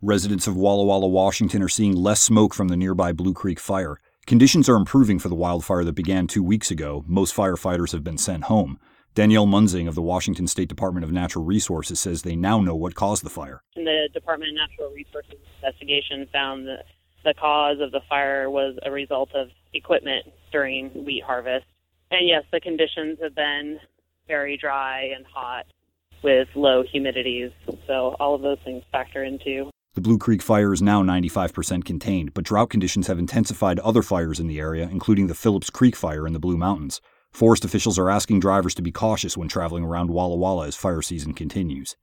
Residents of Walla Walla, Washington are seeing less smoke from the nearby Blue Creek fire. Conditions are improving for the wildfire that began 2 weeks ago. Most firefighters have been sent home. Danielle Munzing of the Washington State Department of Natural Resources says they now know what caused the fire. The Department of Natural Resources investigation found that the cause of the fire was a result of equipment during wheat harvest. And yes, the conditions have been very dry and hot with low humidities. So all of those things factor into. The Blue Creek fire is now 95% contained, but drought conditions have intensified other fires in the area, including the Phillips Creek fire in the Blue Mountains. Forest officials are asking drivers to be cautious when traveling around Walla Walla as fire season continues.